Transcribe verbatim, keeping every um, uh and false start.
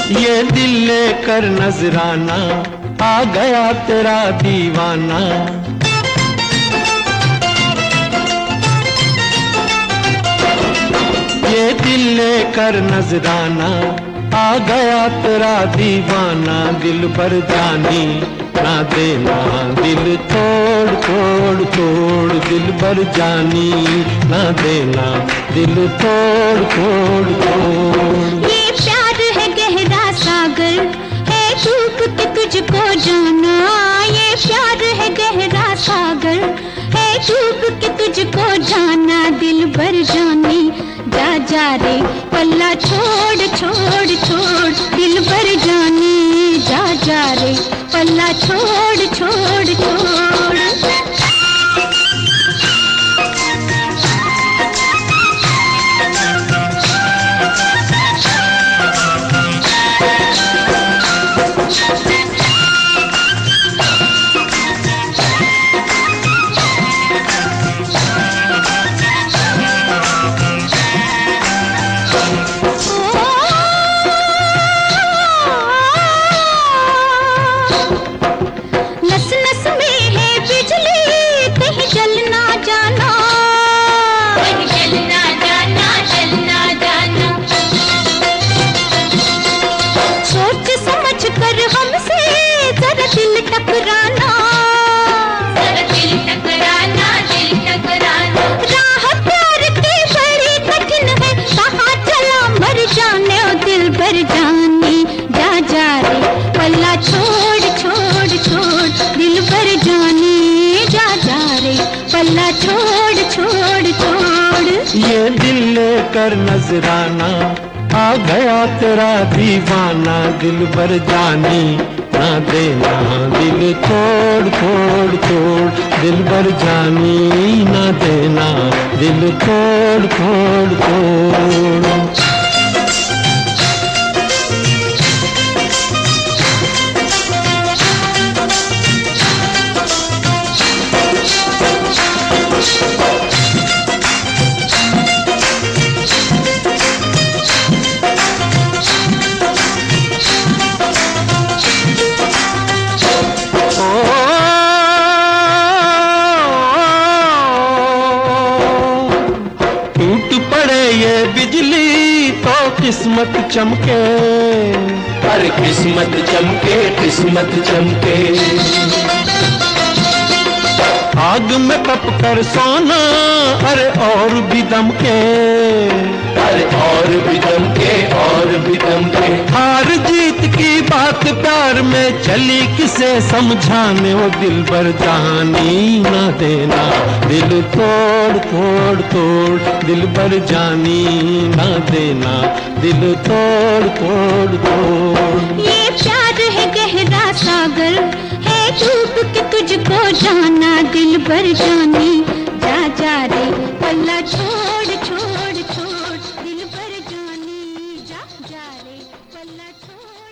ये दिल लेकर नजराना आ गया तेरा दीवाना। ये दिल लेकर नजराना आ गया तेरा दीवाना। दिल पर जानी ना देना दिल तोड़ तोड़ तोड़, दिल पर जानी ना देना दिल तोड़ तोड़ तोड़। ये प्यार है गहरा सागर है डूब के तुझको जाना। ये प्यार है गहरा सागर है डूब के तुझको जाना। दिल भर जानी जा जा रे पल्ला छोड़ छोड़ छोड़, दिल भर जानी जा जा रे पल्ला छोड़ छोड़ छोड़। पल्ला छोड़ छोड़ छोड़। ये दिल लेकर नजराना आ गया तेरा दीवाना। दिल भर जानी ना देना दिल तोड़ तोड़ तोड़, दिल भर जानी ना देना दिल तोड़ तोड़ तोड़। ये बिजली तो किस्मत चमके, अरे किस्मत चमके किस्मत चमके। आग में पप कर सोना अरे और भी दमके, अरे और भी दमके और भी दमके। हार जीत की बात प्यार में चली किसे समझाने। वो दिल भर जानी ना देना दिल तोड़ तोड़ तोड़, दिल भर जानी ना देना दिल तोड़ तोड़ तोड़। ये प्यार है गहरा सागर है डूब के तुझको जाना। दिल भर जानी जा जा रे पल्ला छोड़ छोड़ छोड़, दिल भर जानी जा जा रे पल्ला छोड़।